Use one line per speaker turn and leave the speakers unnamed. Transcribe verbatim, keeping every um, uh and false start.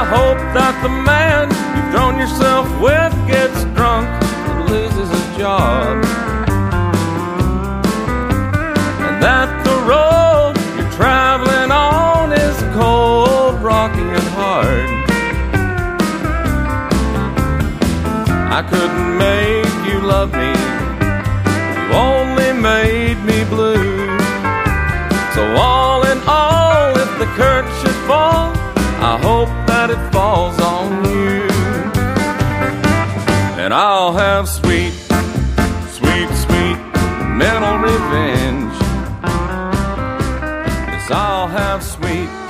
hope that the man you've thrown yourself with gets drunk and loses his job, and that the road you're traveling on is cold, rocky, and hard. I couldn't make you love me, you only made me blue. So all in all, if the curtain should fall, I hope that it falls on you. And I'll have sweet, sweet, sweet mental revenge. Yes, I'll have sweet